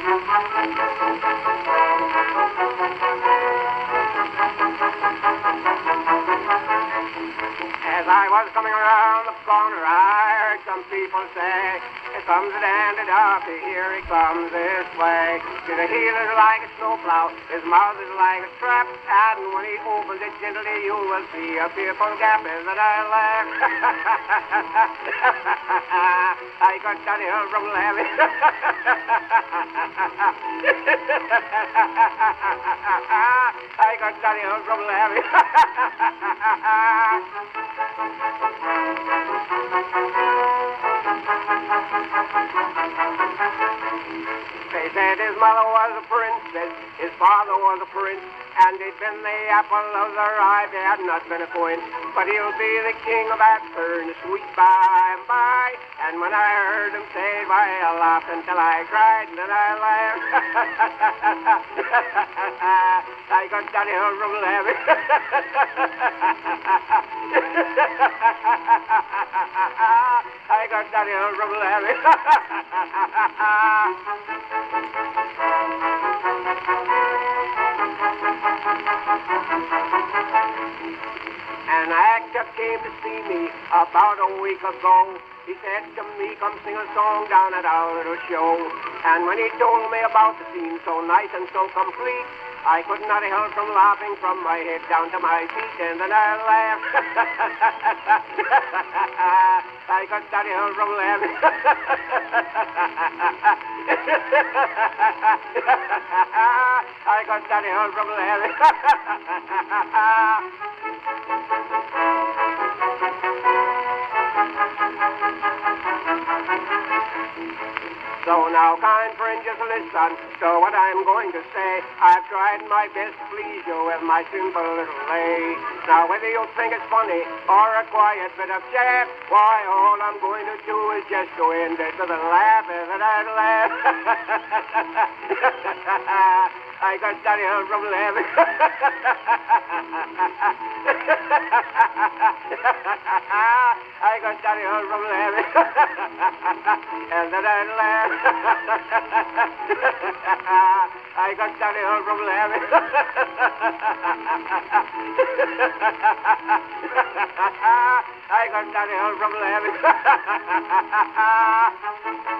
As I was coming around the corner, I heard some people say, "Here comes a dandy darky, here he comes this way. His heel is like a snowplow, his mouth is like a trap, and when he opens it gently, you will see a fearful gap." Is that I laugh? I got that hill from laughing. I got that hill from laughing. They said his mother was a princess, his father was a prince, and he'd been the apple of their eye if he had not been a queen. But he'll be the king of that fern, sweet by and by. And when I heard him say it, why, I laughed until I cried, and then I laughed. I got that hill from laughing. I got that hill from laughing. An actor came to see me about a week ago. He said to me, "Come sing a song down at our little show." And when he told me about the scene so nice and so complete, I could not help from laughing from my head down to my feet, and then I laughed. I got that hill from laughing. I got that hill from laughing. So now, kind friend, just listen to what I'm going to say. I've tried my best to please you with my simple little lay. Now, whether you think it's funny or a quiet bit of chat, why, all I'm going to do is just go in there with a laugh, and I'd laugh. I got that hill from laughing. I got that hill from laughing. And then I'd laugh. I got that hill from laughing. I got that hill from laughing.